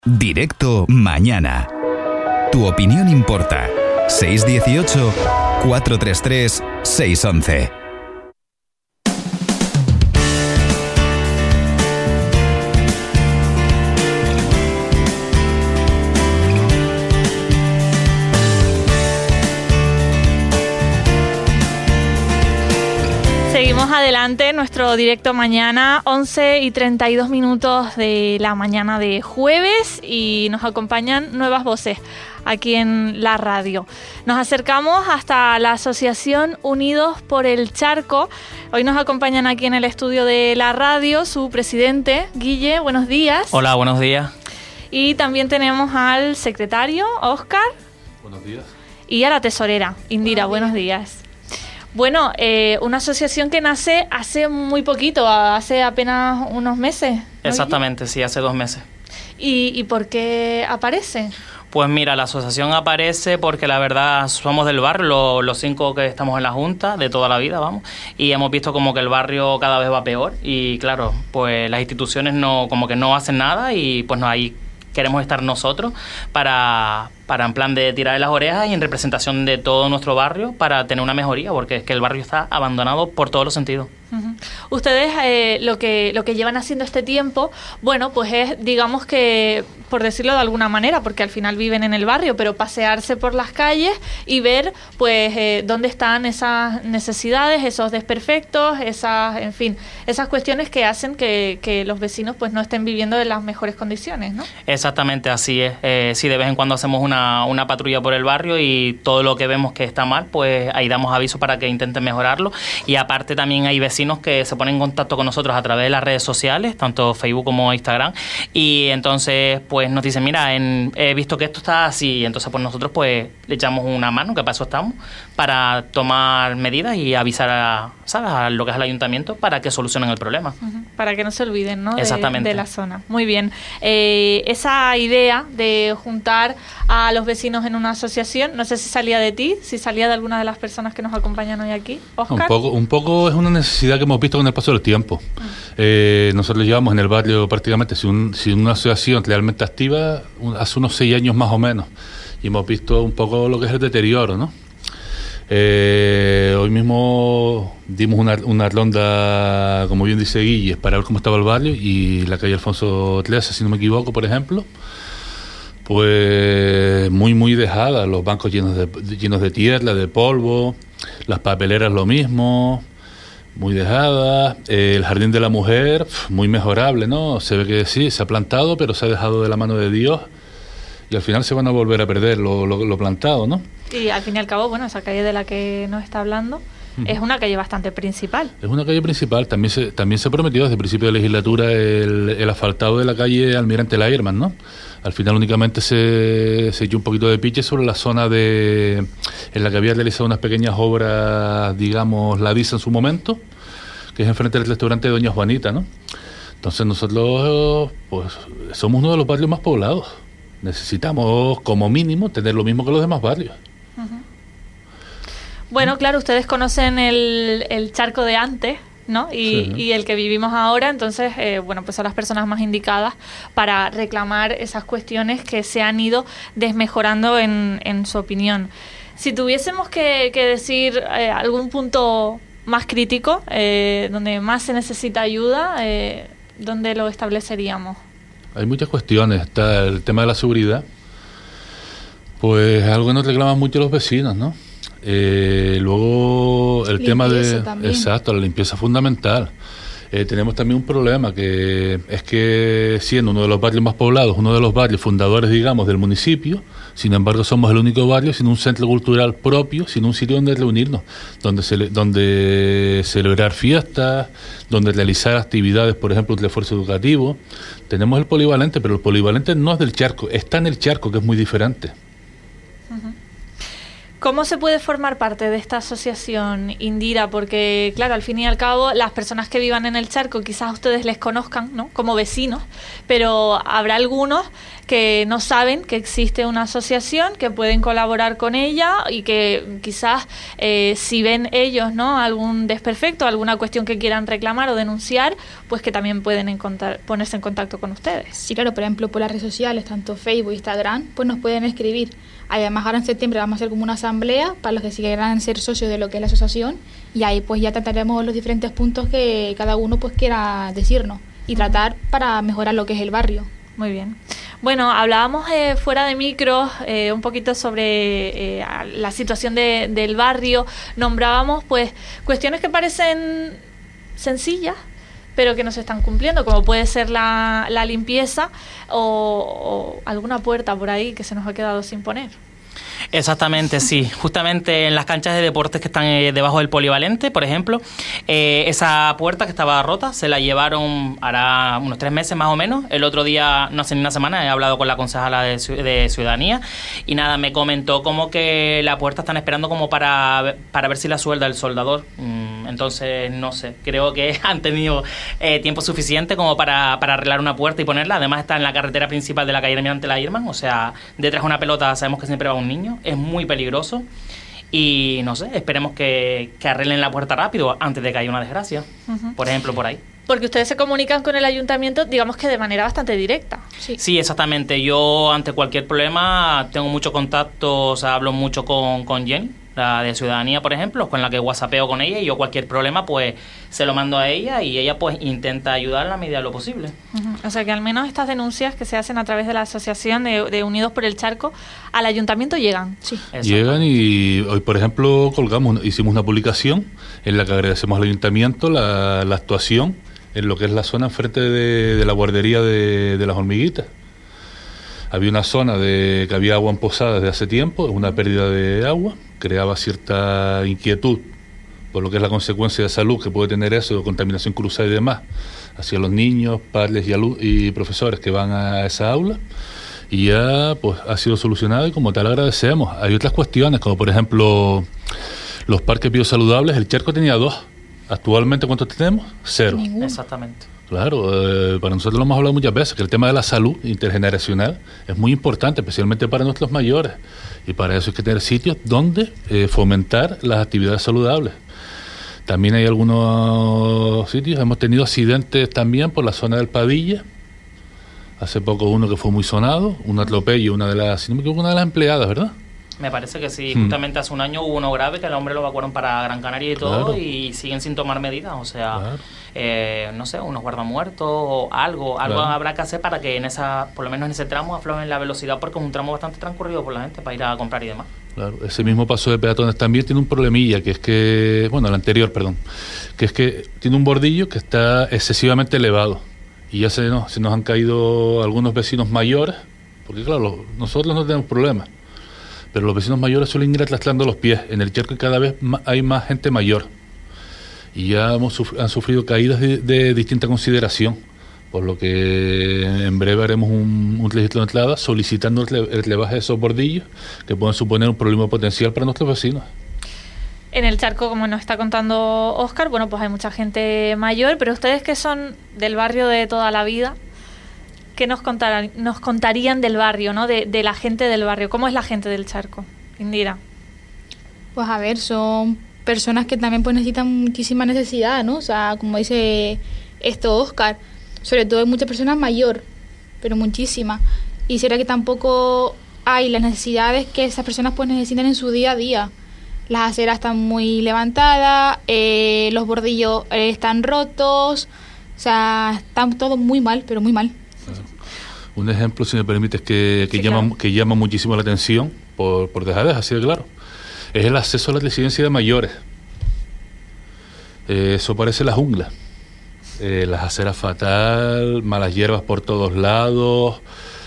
Directo Mañana. Tu opinión importa. 618 433 611. Seguimos adelante, nuestro directo mañana, 11:32 de la mañana de jueves, y nos acompañan nuevas voces aquí en la radio. Nos acercamos hasta la Asociación Unidos por el Charco. Hoy nos acompañan aquí en el estudio de la radio su presidente, Guille, buenos días. Hola, buenos días. Y también tenemos al secretario, Óscar. Buenos días. Y a la tesorera, Indira, buenos días. Bueno, una asociación que nace hace muy poquito, hace apenas unos meses, ¿no? Exactamente, sí, hace 2 meses. ¿Y por qué aparece? Pues mira, la asociación aparece porque la verdad somos del barrio, los 5 que estamos en la Junta, de toda la vida, vamos, y hemos visto como que el barrio cada vez va peor y claro, pues las instituciones como que no hacen nada y pues no, ahí queremos estar nosotros para en plan de tirar de las orejas y en representación de todo nuestro barrio para tener una mejoría, porque es que el barrio está abandonado por todos los sentidos. Uh-huh. Ustedes lo que llevan haciendo este tiempo, bueno, pues es, digamos que, por decirlo de alguna manera, porque al final viven en el barrio, pero pasearse por las calles y ver, pues, dónde están esas necesidades, esos desperfectos, en fin, esas cuestiones que hacen que los vecinos, pues, no estén viviendo en las mejores condiciones, ¿no? Exactamente, así es. Sí, de vez en cuando hacemos una patrulla por el barrio y todo lo que vemos que está mal, pues ahí damos aviso para que intenten mejorarlo. Y aparte también hay vecinos que se ponen en contacto con nosotros a través de las redes sociales, tanto Facebook como Instagram, y entonces pues nos dicen, mira, he visto que esto está así, y entonces pues nosotros pues le echamos una mano, que para eso estamos, para tomar medidas y avisar a lo que es el ayuntamiento para que solucionen el problema. Uh-huh. Para que no se olviden, ¿no? Exactamente. De la zona. Muy bien. Esa idea de juntar a los vecinos en una asociación, no sé si salía de ti, si salía de alguna de las personas que nos acompañan hoy aquí. Óscar. Un poco es una necesidad que hemos visto con el paso del tiempo. Nosotros llevamos en el barrio prácticamente sin una asociación realmente activa hace unos 6 años más o menos, y hemos visto un poco lo que es el deterioro, ¿no? Hoy mismo dimos una ronda, como bien dice Guille, para ver cómo estaba el barrio, y la calle Alfonso XIII, si no me equivoco, por ejemplo, pues muy dejada, los bancos llenos de tierra, de polvo, las papeleras lo mismo, muy dejadas, el jardín de la mujer muy mejorable, ¿no? Se ve que sí, se ha plantado, pero se ha dejado de la mano de Dios y al final se van a volver a perder lo plantado, ¿no? Y al fin y al cabo, bueno, esa calle de la que nos está hablando es una calle bastante principal. Es una calle principal. También se prometió desde el principio de legislatura el asfaltado de la calle Almirante Lairman, ¿no? Al final únicamente se echó un poquito de piche sobre la zona en la que había realizado unas pequeñas obras, digamos, Ladisa en su momento, que es enfrente del restaurante de Doña Juanita, ¿no? Entonces nosotros, pues, somos uno de los barrios más poblados. Necesitamos, como mínimo, tener lo mismo que los demás barrios. Uh-huh. Bueno, claro, ustedes conocen el charco de antes, ¿no? Y el que vivimos ahora, entonces, bueno, pues son las personas más indicadas para reclamar esas cuestiones que se han ido desmejorando en su opinión. Si tuviésemos que decir algún punto más crítico, donde más se necesita ayuda, ¿dónde lo estableceríamos? Hay muchas cuestiones. Está el tema de la seguridad, pues algo que nos reclaman mucho los vecinos, ¿no? Luego el tema de... También. Exacto, la limpieza fundamental. Tenemos también un problema, que es que siendo uno de los barrios más poblados, uno de los barrios fundadores, digamos, del municipio, sin embargo somos el único barrio sin un centro cultural propio, sin un sitio donde reunirnos, donde celebrar fiestas, donde realizar actividades, por ejemplo, un refuerzo educativo. Tenemos el polivalente, pero el polivalente no es del charco, está en el charco, que es muy diferente. Uh-huh. ¿Cómo se puede formar parte de esta asociación, Indira? Porque, claro, al fin y al cabo, las personas que vivan en el charco, quizás ustedes les conozcan, ¿no?, como vecinos, pero habrá algunos que no saben que existe una asociación, que pueden colaborar con ella y que quizás si ven ellos, ¿no?, algún desperfecto, alguna cuestión que quieran reclamar o denunciar, pues que también pueden ponerse en contacto con ustedes. Sí, claro, por ejemplo, por las redes sociales, tanto Facebook, Instagram, pues nos pueden escribir. Además, ahora en septiembre vamos a hacer como una asamblea para los que quieran ser socios de lo que es la asociación, y ahí pues ya trataremos los diferentes puntos que cada uno pues quiera decirnos y tratar para mejorar lo que es el barrio. Muy bien. Bueno, hablábamos fuera de micro un poquito sobre la situación del barrio. Nombrábamos pues cuestiones que parecen sencillas, pero que no se están cumpliendo, como puede ser la limpieza o alguna puerta por ahí que se nos ha quedado sin poner. Exactamente, sí. Justamente en las canchas de deportes que están debajo del polivalente, por ejemplo, esa puerta que estaba rota se la llevaron hará unos 3 meses más o menos. El otro día, no hace ni una semana, he hablado con la concejala de Ciudadanía y nada, me comentó como que la puerta están esperando como para ver si la suelda el soldador. Entonces, no sé, creo que han tenido tiempo suficiente como para arreglar una puerta y ponerla. Además está en la carretera principal de la calle Almirante La Irman, o sea, detrás de una pelota sabemos que siempre va un niño. Es muy peligroso y no sé, esperemos que arreglen la puerta rápido antes de que haya una desgracia, por ejemplo, por ahí. Porque ustedes se comunican con el ayuntamiento, digamos que de manera bastante directa. Sí, exactamente. Yo ante cualquier problema tengo mucho contacto, o sea, hablo mucho con Jenny, la de Ciudadanía, por ejemplo, con la que whatsappeo con ella, y yo cualquier problema pues se lo mando a ella y ella pues intenta ayudar en la medida de lo posible. O sea que al menos estas denuncias que se hacen a través de la asociación de Unidos por el Charco al ayuntamiento llegan. Sí. Llegan y hoy, por ejemplo, hicimos una publicación en la que agradecemos al ayuntamiento la actuación en lo que es la zona enfrente de la guardería de las hormiguitas. Había una zona que había agua emposada desde hace tiempo, una pérdida de agua, creaba cierta inquietud por lo que es la consecuencia de salud que puede tener eso, contaminación cruzada y demás, hacia los niños, padres y profesores que van a esa aula, y ya pues ha sido solucionado y como tal agradecemos. Hay otras cuestiones, como por ejemplo los parques biosaludables. El Charco tenía 2, actualmente ¿cuántos tenemos? 0. Ninguno. Exactamente. Claro, para nosotros lo hemos hablado muchas veces, que el tema de la salud intergeneracional es muy importante, especialmente para nuestros mayores, y para eso hay que tener sitios donde fomentar las actividades saludables. También hay algunos sitios, hemos tenido accidentes también por la zona del Padilla, hace poco uno que fue muy sonado, un atropello, una de las empleadas, ¿verdad? Me parece que sí, justamente hace un año hubo uno grave que el hombre lo evacuaron para Gran Canaria y todo, claro. Y siguen sin tomar medidas, o sea, claro. No sé, unos guardamuertos o algo claro. Habrá que hacer para que por lo menos en ese tramo aflojen la velocidad, porque es un tramo bastante transcurrido por la gente para ir a comprar y demás. Claro, ese mismo paso de peatones también tiene un problemilla, que es que, bueno, el anterior, perdón, que es que tiene un bordillo que está excesivamente elevado y ya se nos han caído algunos vecinos mayores, porque claro, nosotros no tenemos problemas, pero los vecinos mayores suelen ir arrastrando los pies. En el Charco cada vez hay más gente mayor y ya han sufrido caídas de distinta consideración, por lo que en breve haremos un registro de entrada solicitando el rebaje de esos bordillos que pueden suponer un problema potencial para nuestros vecinos. En el Charco, como nos está contando Óscar, bueno, pues hay mucha gente mayor, pero ustedes que son del barrio de toda la vida, ¿qué nos contarían del barrio, ¿no? De la gente del barrio? ¿Cómo es la gente del Charco, Indira? Pues a ver, son personas que también pues necesitan muchísima necesidad, ¿no? O sea, como dice Óscar, sobre todo hay muchas personas mayores, pero muchísimas. Y será que tampoco hay las necesidades que esas personas pues necesitan en su día a día. Las aceras están muy levantadas, los bordillos están rotos, o sea, están todo muy mal, pero muy mal. Un ejemplo, si me permites, que llama muchísimo la atención, por dejadez, así de claro, es el acceso a la residencia de mayores. Eso parece la jungla. Las aceras fatal, malas hierbas por todos lados,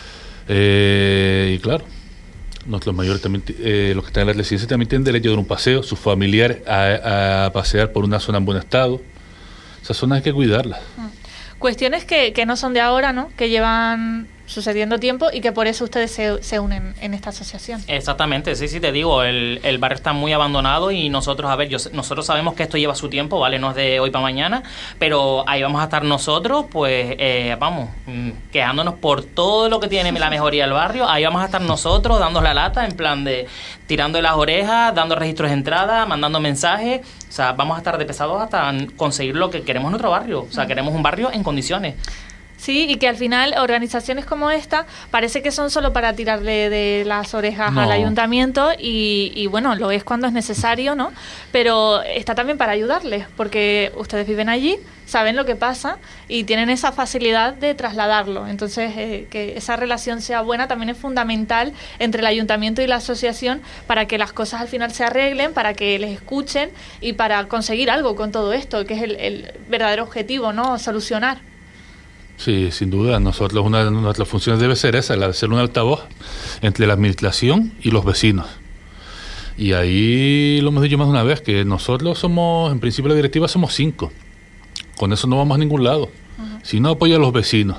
y claro, nuestros mayores también, los que están en la residencia también tienen derecho a dar un paseo, sus familiares a pasear por una zona en buen estado. Esas zonas hay que cuidarlas. Cuestiones que no son de ahora, ¿no? Que llevan sucediendo tiempo y que por eso ustedes se unen en esta asociación. Exactamente, sí, te digo, el barrio está muy abandonado y nosotros, nosotros sabemos que esto lleva su tiempo, ¿vale? No es de hoy para mañana, pero ahí vamos a estar nosotros, pues, quejándonos por todo lo que tiene la mejoría del barrio. Ahí vamos a estar nosotros dando la lata, en plan de tirando de las orejas, dando registros de entrada, mandando mensajes. O sea, vamos a estar de pesados hasta conseguir lo que queremos en nuestro barrio. O sea, queremos un barrio en condiciones. Sí, y que al final organizaciones como esta parece que son solo para tirarle de las orejas al ayuntamiento y bueno, lo es cuando es necesario, ¿no? Pero está también para ayudarles, porque ustedes viven allí, saben lo que pasa y tienen esa facilidad de trasladarlo. Entonces, que esa relación sea buena también es fundamental entre el ayuntamiento y la asociación para que las cosas al final se arreglen, para que les escuchen y para conseguir algo con todo esto, que es el verdadero objetivo, ¿no? Solucionar. Sí, sin duda. Nosotros, una de nuestras funciones debe ser esa, la de ser un altavoz entre la administración y los vecinos. Y ahí lo hemos dicho más de una vez, que nosotros somos, en principio la directiva somos 5. Con eso no vamos a ningún lado. Si no apoya a los vecinos,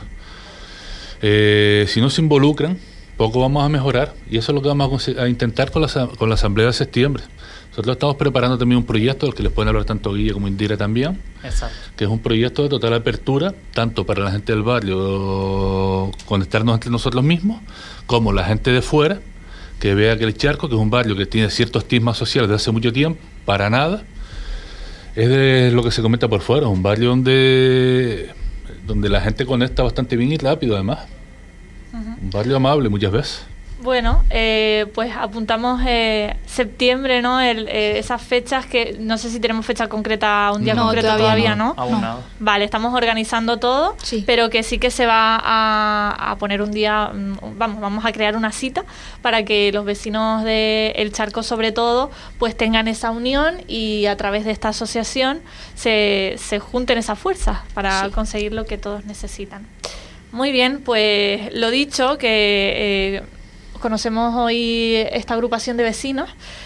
si no se involucran, poco vamos a mejorar. Y eso es lo que vamos a intentar con la asamblea de septiembre. Nosotros estamos preparando también un proyecto del que les pueden hablar tanto Guille como Indira también. Exacto. Que es un proyecto de total apertura, tanto para la gente del barrio conectarnos entre nosotros mismos, como la gente de fuera, que vea que el Charco, que es un barrio que tiene cierto estigma social desde hace mucho tiempo, para nada, es de lo que se comenta por fuera, un barrio donde la gente conecta bastante bien y rápido además. Un barrio amable muchas veces. Bueno, pues apuntamos septiembre, ¿no? Esas fechas que no sé si tenemos fecha concreta, un día concreto todavía, ¿no? Aún nada. Vale, estamos organizando todo, pero que sí que se va a poner un día, vamos a crear una cita para que los vecinos de El Charco sobre todo pues tengan esa unión y a través de esta asociación se junten esas fuerzas para conseguir lo que todos necesitan. Muy bien, pues lo dicho, que conocemos hoy esta agrupación de vecinos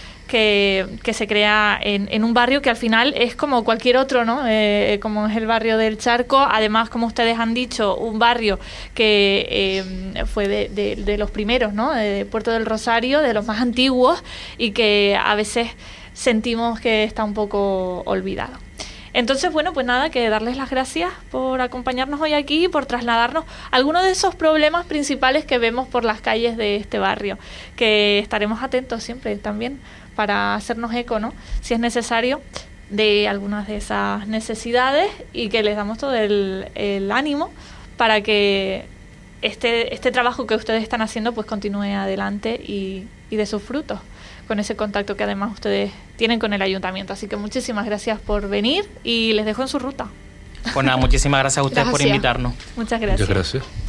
que se crea en un barrio que al final es como cualquier otro, ¿no? Como es el barrio del Charco. Además, como ustedes han dicho, un barrio que fue de los primeros, ¿no? De Puerto del Rosario, de los más antiguos y que a veces sentimos que está un poco olvidado. Entonces, bueno, pues nada, que darles las gracias por acompañarnos hoy aquí y por trasladarnos algunos de esos problemas principales que vemos por las calles de este barrio, que estaremos atentos siempre también para hacernos eco, ¿no? Si es necesario, de algunas de esas necesidades y que les damos todo el ánimo para que este trabajo que ustedes están haciendo pues continúe adelante y dé sus frutos, con ese contacto que además ustedes tienen con el ayuntamiento. Así que muchísimas gracias por venir y les dejo en su ruta. Pues nada, muchísimas gracias a ustedes por invitarnos. Muchas gracias. Muchas gracias.